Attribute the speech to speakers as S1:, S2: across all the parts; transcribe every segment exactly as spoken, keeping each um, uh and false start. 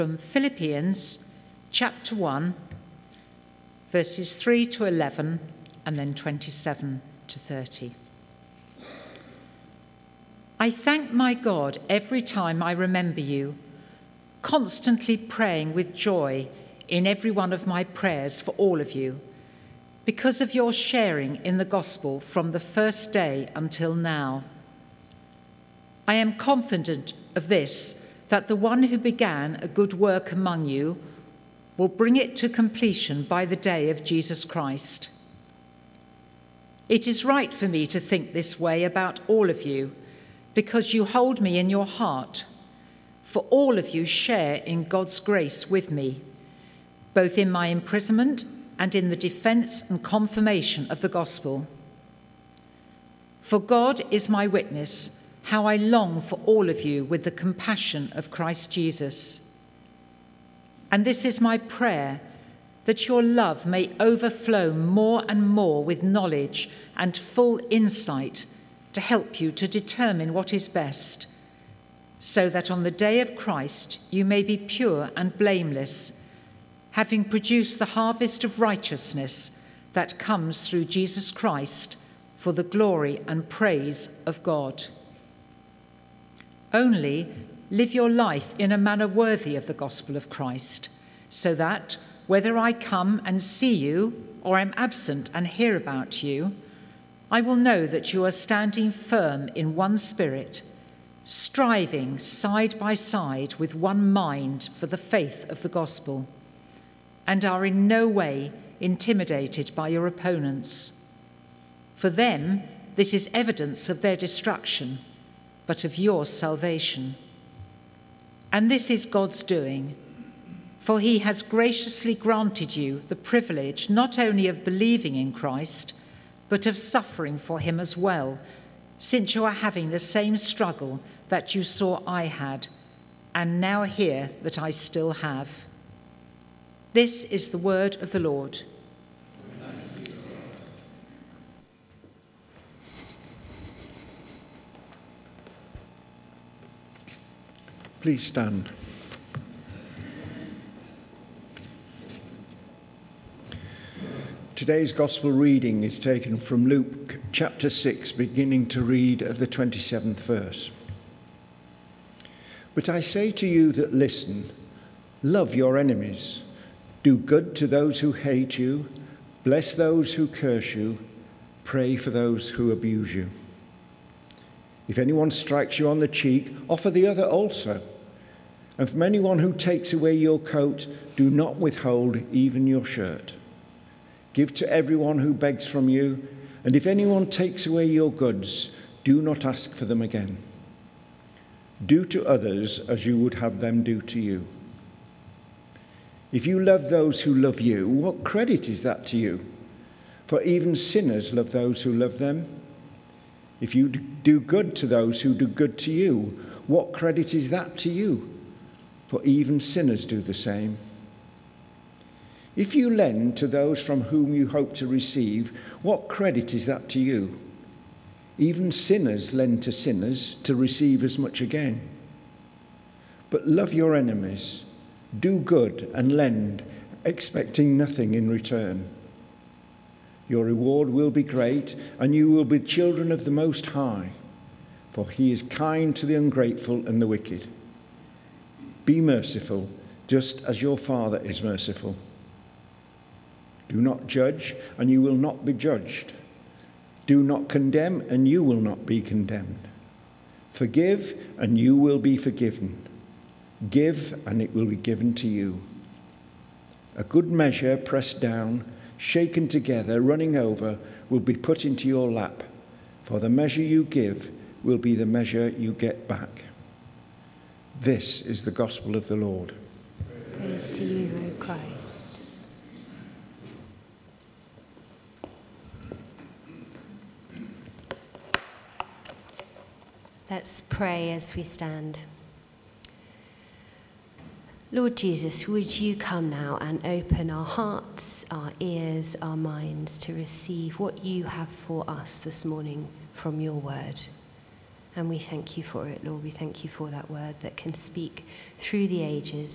S1: From Philippians chapter one, verses three to eleven, and then twenty-seven to thirty. I thank my God every time I remember you, constantly praying with joy in every one of my prayers for all of you, because of your sharing in the gospel from the first day until now. I am confident of this, that the one who began a good work among you will bring it to completion by the day of Jesus Christ. It is right for me to think this way about all of you, because you hold me in your heart, for all of you share in God's grace with me, both in my imprisonment and in the defense and confirmation of the gospel. For God is my witness, how I long for all of you with the compassion of Christ Jesus. And this is my prayer, that your love may overflow more and more with knowledge and full insight to help you to determine what is best, so that on the day of Christ you may be pure and blameless, having produced the harvest of righteousness that comes through Jesus Christ for the glory and praise of God. Only live your life in a manner worthy of the gospel of Christ, so that, whether I come and see you or am absent and hear about you, I will know that you are standing firm in one spirit, striving side by side with one mind for the faith of the gospel, and are in no way intimidated by your opponents. For them, this is evidence of their destruction, but of your salvation. And this is God's doing, for he has graciously granted you the privilege not only of believing in Christ, but of suffering for him as well, since you are having the same struggle that you saw I had, and now hear that I still have. This is the word of the Lord.
S2: Please stand. Today's gospel reading is taken from Luke chapter six, beginning to read at the twenty-seventh verse. But I say to you that listen, love your enemies, do good to those who hate you, bless those who curse you, pray for those who abuse you. If anyone strikes you on the cheek, offer the other also. And from anyone who takes away your coat, do not withhold even your shirt. Give to everyone who begs from you, and if anyone takes away your goods, do not ask for them again. Do to others as you would have them do to you. If you love those who love you, what credit is that to you? For even sinners love those who love them. If you do good to those who do good to you, what credit is that to you? For even sinners do the same. If you lend to those from whom you hope to receive, what credit is that to you? Even sinners lend to sinners to receive as much again. But love your enemies, do good and lend, expecting nothing in return. Your reward will be great, and you will be children of the Most High, for he is kind to the ungrateful and the wicked. Be merciful, just as your Father is merciful. Do not judge, and you will not be judged. Do not condemn, and you will not be condemned. Forgive, and you will be forgiven. Give, and it will be given to you. A good measure, pressed down, shaken together, running over, will be put into your lap, for the measure you give will be the measure you get back. This is the gospel of the Lord.
S3: Praise to you, O Christ. Let's pray as we stand. Lord Jesus, would you come now and open our hearts, our ears, our minds to receive what you have for us this morning from your word. And we thank you for it, Lord. We thank you for that word that can speak through the ages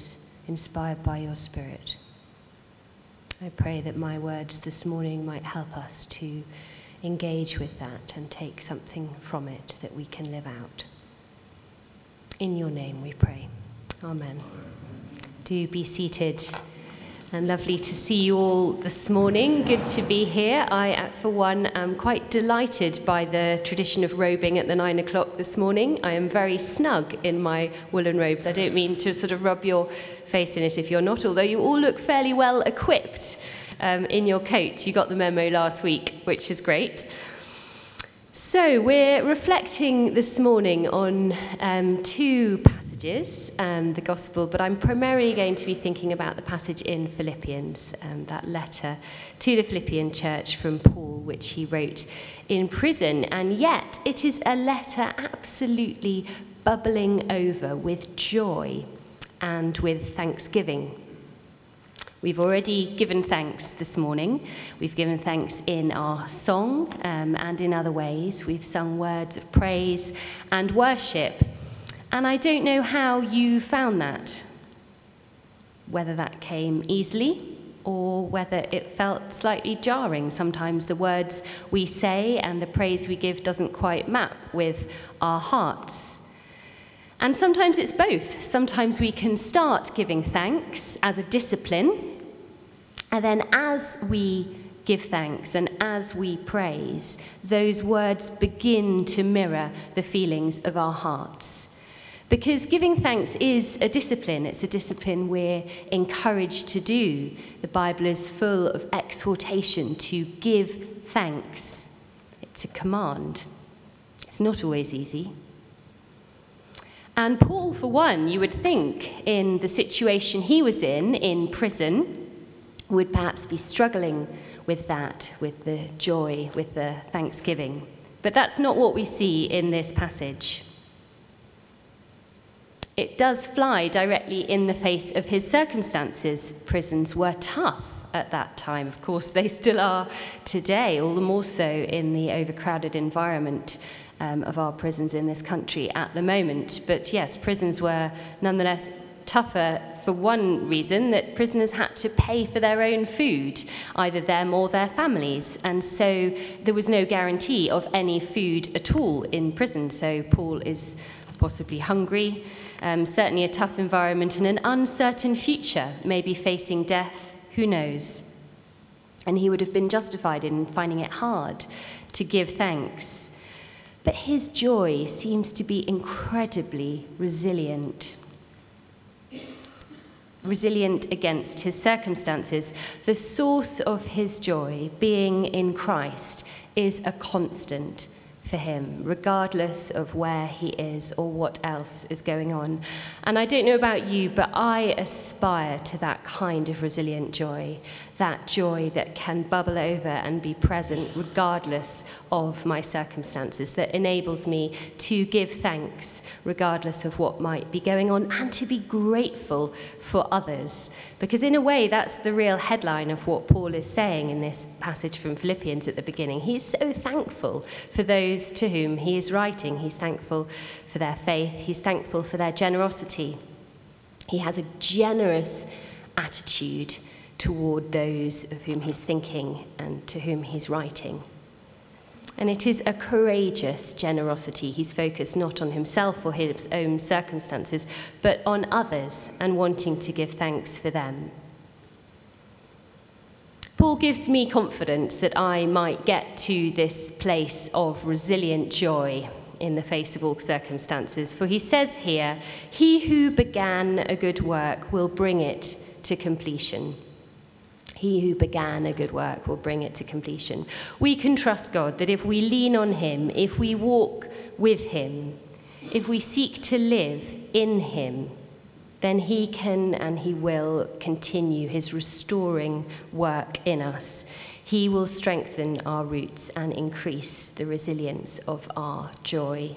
S3: inspired by your Spirit. I pray that my words this morning might help us to engage with that and take something from it that we can live out. In your name we pray. Amen. Do be seated. And lovely to see you all this morning. Good to be here. I, for one, am quite delighted by the tradition of robing at the nine o'clock this morning. I am very snug in my woolen robes. I don't mean to sort of rub your face in it if you're not, although you all look fairly well equipped um, in your coat. You got the memo last week, which is great. So we're reflecting this morning on um, two passages, um, the Gospel, but I'm primarily going to be thinking about the passage in Philippians, um, that letter to the Philippian church from Paul, which he wrote in prison. And yet it is a letter absolutely bubbling over with joy and with thanksgiving. We've already given thanks this morning. We've given thanks in our song um, and in other ways. We've sung words of praise and worship. And I don't know how you found that, whether that came easily or whether it felt slightly jarring. Sometimes the words we say and the praise we give doesn't quite map with our hearts. And sometimes it's both. Sometimes we can start giving thanks as a discipline, and then as we give thanks and as we praise, those words begin to mirror the feelings of our hearts. Because giving thanks is a discipline. It's a discipline we're encouraged to do. The Bible is full of exhortation to give thanks. It's a command. It's not always easy. And Paul, for one, you would think, in the situation he was in, in prison, would perhaps be struggling with that, with the joy, with the thanksgiving. But that's not what we see in this passage. It does fly directly in the face of his circumstances. Prisons were tough at that time. Of course, they still are today, all the more so in the overcrowded environment Um, of our prisons in this country at the moment. But yes, prisons were nonetheless tougher for one reason, that prisoners had to pay for their own food, either them or their families. And so there was no guarantee of any food at all in prison. So Paul is possibly hungry, um, certainly a tough environment and an uncertain future, maybe facing death, who knows. And he would have been justified in finding it hard to give thanks. But his joy seems to be incredibly resilient. Resilient against his circumstances. The source of his joy, being in Christ, is a constant for him, regardless of where he is or what else is going on. And I don't know about you, but I aspire to that kind of resilient joy, that joy that can bubble over and be present regardless of my circumstances, that enables me to give thanks regardless of what might be going on, and to be grateful for others. Because in a way, that's the real headline of what Paul is saying in this passage from Philippians at the beginning. He is so thankful for those to whom he is writing. He's thankful for their faith. He's thankful for their generosity. He has a generous attitude toward those of whom he's thinking and to whom he's writing. And it is a courageous generosity. He's focused not on himself or his own circumstances, but on others and wanting to give thanks for them. Paul gives me confidence that I might get to this place of resilient joy in the face of all circumstances. For he says here, "He who began a good work will bring it to completion." He who began a good work will bring it to completion. We can trust God that if we lean on him, if we walk with him, if we seek to live in him, then he can and he will continue his restoring work in us. He will strengthen our roots and increase the resilience of our joy.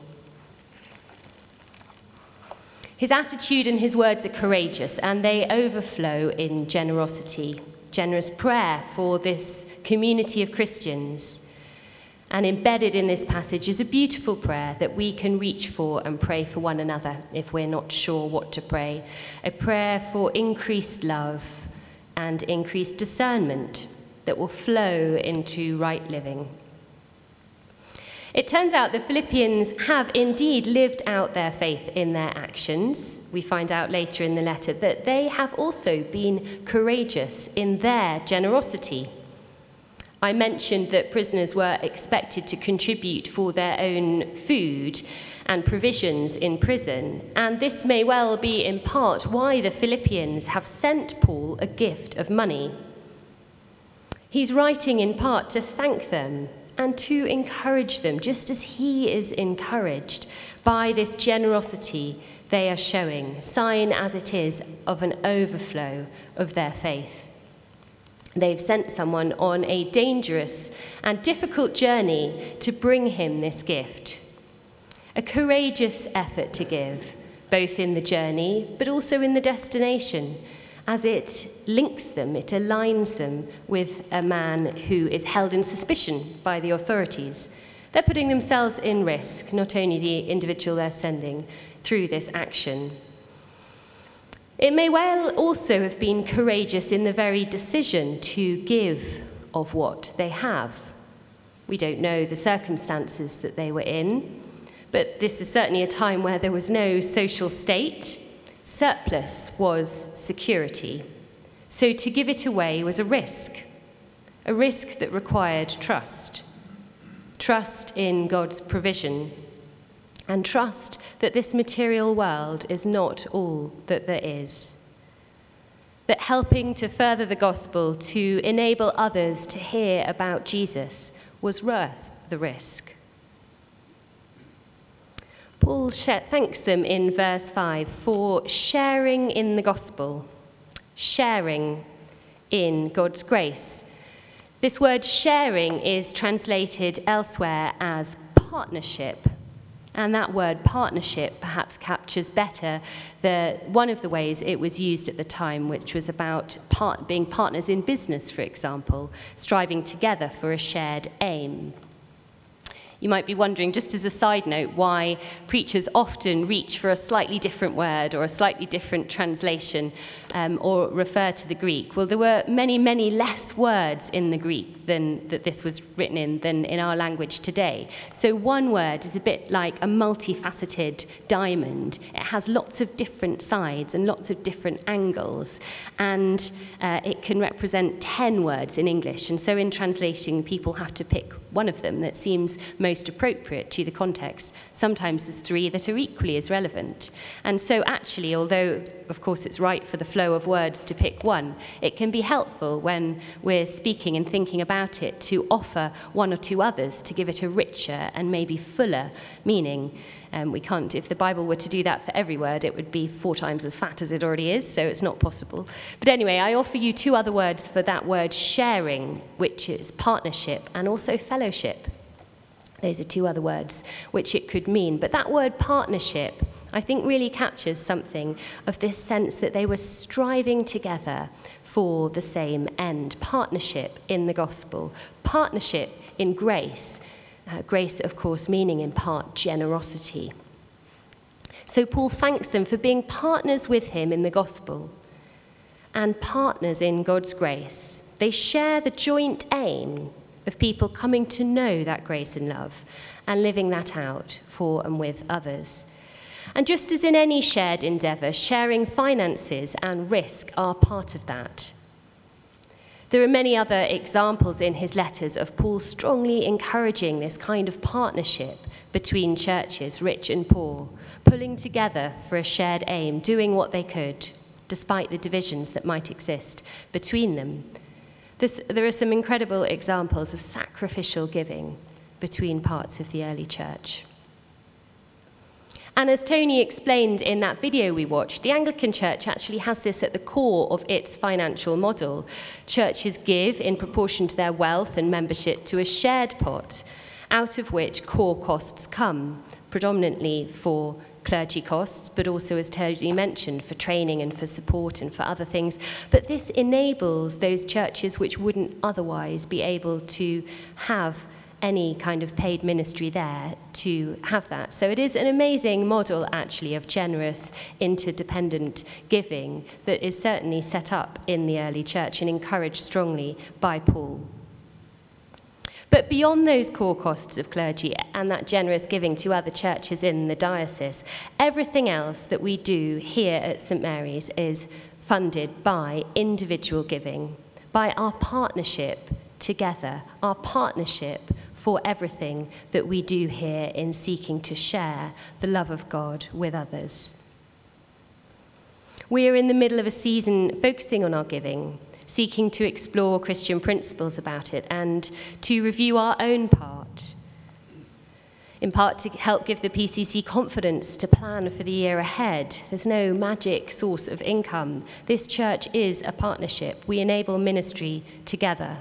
S3: His attitude and his words are courageous, and they overflow in generosity. Generous prayer for this community of Christians. And embedded in this passage is a beautiful prayer that we can reach for and pray for one another if we're not sure what to pray. A prayer for increased love and increased discernment that will flow into right living. It turns out the Philippians have indeed lived out their faith in their actions. We find out later in the letter that they have also been courageous in their generosity. I mentioned that prisoners were expected to contribute for their own food and provisions in prison, and this may well be in part why the Philippians have sent Paul a gift of money. He's writing in part to thank them and to encourage them, just as he is encouraged by this generosity they are showing, sign as it is of an overflow of their faith. They've sent someone on a dangerous and difficult journey to bring him this gift. A courageous effort to give, both in the journey but also in the destination, as it links them, it aligns them with a man who is held in suspicion by the authorities. They're putting themselves in risk, not only the individual they're sending, through this action. It may well also have been courageous in the very decision to give of what they have. We don't know the circumstances that they were in, but this is certainly a time where there was no social state. Surplus was security. So to give it away was a risk, a risk that required trust. Trust in God's provision, and trust that this material world is not all that there is. That helping to further the gospel, to enable others to hear about Jesus, was worth the risk. Paul thanks them in verse five for sharing in the gospel, sharing in God's grace. This word sharing is translated elsewhere as partnership. And that word partnership perhaps captures better the, one of the ways it was used at the time, which was about part, being partners in business, for example, striving together for a shared aim. You might be wondering, just as a side note, why preachers often reach for a slightly different word or a slightly different translation um, or refer to the Greek. Well, there were many, many less words in the Greek than that this was written in than in our language today. So one word is a bit like a multifaceted diamond. It has lots of different sides and lots of different angles, and uh, it can represent ten words in English. And so in translating, people have to pick one of them that seems most appropriate to the context. Sometimes there's three that are equally as relevant. And so actually, although of course it's right for the flow of words to pick one, it can be helpful when we're speaking and thinking about it to offer one or two others to give it a richer and maybe fuller meaning. Um, we can't, if the Bible were to do that for every word, it would be four times as fat as it already is, so it's not possible. But anyway, I offer you two other words for that word sharing, which is partnership and also fellowship. Those are two other words which it could mean. But that word partnership, I think, really captures something of this sense that they were striving together for the same end. Partnership in the gospel, partnership in grace. Uh, grace, of course, meaning in part generosity. So Paul thanks them for being partners with him in the gospel and partners in God's grace. They share the joint aim of people coming to know that grace and love and living that out for and with others. And just as in any shared endeavour, sharing finances and risk are part of that. There are many other examples in his letters of Paul strongly encouraging this kind of partnership between churches, rich and poor, pulling together for a shared aim, doing what they could, despite the divisions that might exist between them. This, there are some incredible examples of sacrificial giving between parts of the early church. And as Tony explained in that video we watched, the Anglican Church actually has this at the core of its financial model. Churches give in proportion to their wealth and membership to a shared pot, out of which core costs come, predominantly for clergy costs, but also, as Tony mentioned, for training and for support and for other things. But this enables those churches which wouldn't otherwise be able to have any kind of paid ministry there to have that. So it is an amazing model, actually, of generous, interdependent giving that is certainly set up in the early church and encouraged strongly by Paul. But beyond those core costs of clergy and that generous giving to other churches in the diocese, everything else that we do here at St Mary's is funded by individual giving, by our partnership together, our partnership for everything that we do here in seeking to share the love of God with others. We are in the middle of a season focusing on our giving, seeking to explore Christian principles about it and to review our own part, in part to help give the P C C confidence to plan for the year ahead. There's no magic source of income. This church is a partnership. We enable ministry together.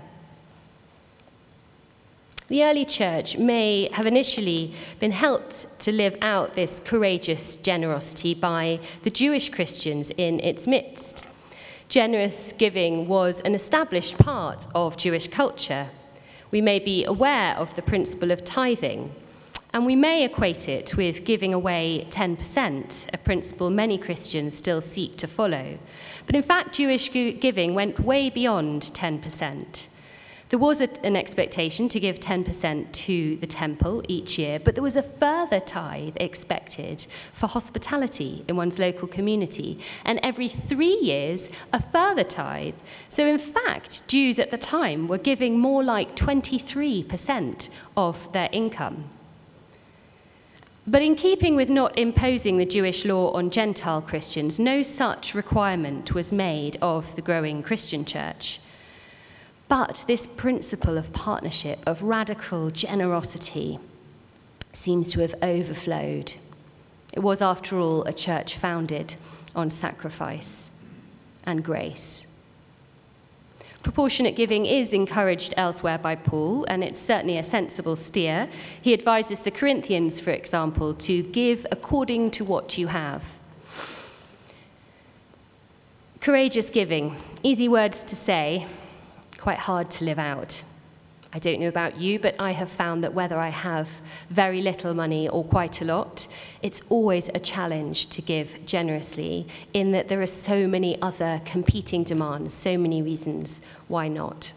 S3: The early church may have initially been helped to live out this courageous generosity by the Jewish Christians in its midst. Generous giving was an established part of Jewish culture. We may be aware of the principle of tithing, and we may equate it with giving away ten percent, a principle many Christians still seek to follow. But in fact, Jewish giving went way beyond ten percent. There was a, an expectation to give ten percent to the temple each year, but there was a further tithe expected for hospitality in one's local community, and every three years, a further tithe. So in fact, Jews at the time were giving more like twenty-three percent of their income. But in keeping with not imposing the Jewish law on Gentile Christians, no such requirement was made of the growing Christian church. But this principle of partnership, of radical generosity, seems to have overflowed. It was, after all, a church founded on sacrifice and grace. Proportionate giving is encouraged elsewhere by Paul, and it's certainly a sensible steer. He advises the Corinthians, for example, to give according to what you have. Courageous giving, easy words to say, quite hard to live out. I don't know about you, but I have found that whether I have very little money or quite a lot, it's always a challenge to give generously, in that there are so many other competing demands, so many reasons why not.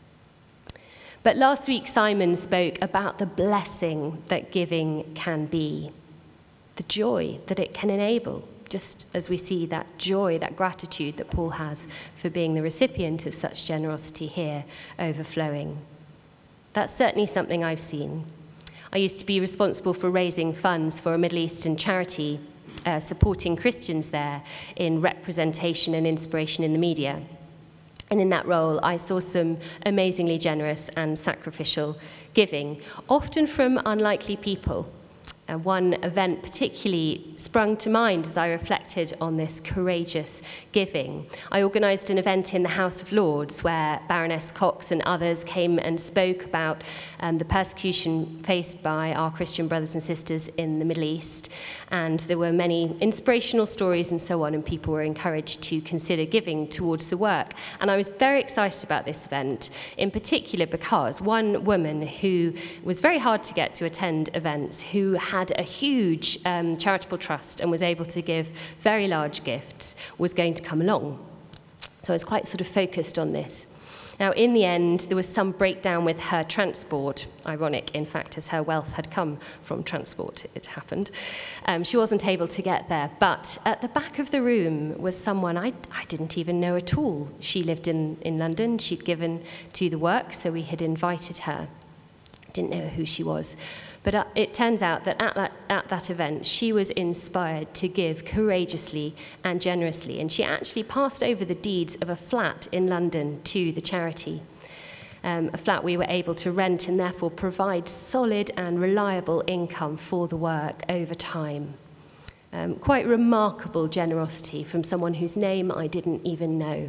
S3: But last week, Simon spoke about the blessing that giving can be, the joy that it can enable, just as we see that joy, that gratitude that Paul has for being the recipient of such generosity here overflowing. That's certainly something I've seen. I used to be responsible for raising funds for a Middle Eastern charity, uh, supporting Christians there in representation and inspiration in the media. And in that role, I saw some amazingly generous and sacrificial giving, often from unlikely people. Uh, one event particularly sprung to mind as I reflected on this courageous giving. I organised an event in the House of Lords where Baroness Cox and others came and spoke about um, the persecution faced by our Christian brothers and sisters in the Middle East. And there were many inspirational stories and so on, and people were encouraged to consider giving towards the work. And I was very excited about this event, in particular because one woman who was very hard to get to attend events, who had a huge um, charitable trust and was able to give very large gifts, was going to come along. So I was quite sort of focused on this. Now, in the end, there was some breakdown with her transport. Ironic, in fact, as her wealth had come from transport, it happened. Um, she wasn't able to get there. But at the back of the room was someone I, I didn't even know at all. She lived in, in London. She'd given to the work, so we had invited her. Didn't know who she was. But uh, it turns out that at, that at that event, she was inspired to give courageously and generously. And she actually passed over the deeds of a flat in London to the charity, um, a flat we were able to rent and therefore provide solid and reliable income for the work over time. Um, quite remarkable generosity from someone whose name I didn't even know.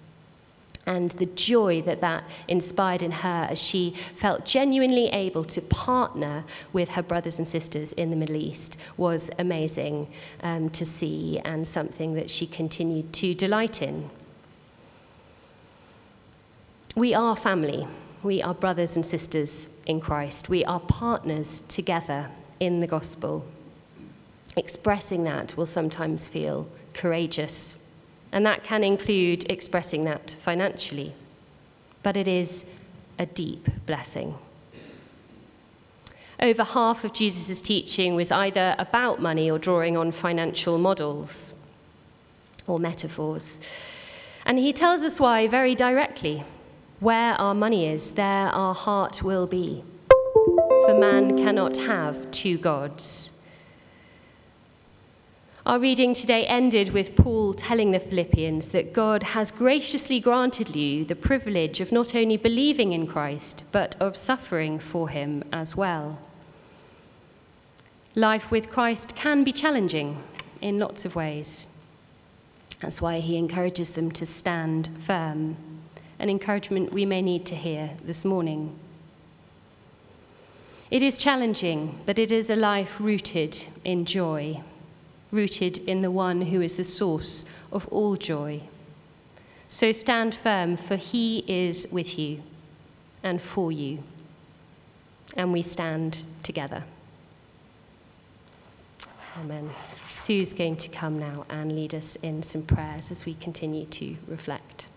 S3: And the joy that that inspired in her as she felt genuinely able to partner with her brothers and sisters in the Middle East was amazing um, to see, and something that she continued to delight in. We are family. We are brothers and sisters in Christ. We are partners together in the gospel. Expressing that will sometimes feel courageous, and that can include expressing that financially, but it is a deep blessing. Over half of Jesus' teaching was either about money or drawing on financial models or metaphors. And he tells us why very directly. Where our money is, there our heart will be. For man cannot have two gods. Our reading today ended with Paul telling the Philippians that God has graciously granted you the privilege of not only believing in Christ, but of suffering for him as well. Life with Christ can be challenging in lots of ways. That's why he encourages them to stand firm, an encouragement we may need to hear this morning. It is challenging, but it is a life rooted in joy, rooted in the one who is the source of all joy. So stand firm, for he is with you and for you, and we stand together. Amen. Sue's going to come now and lead us in some prayers as we continue to reflect.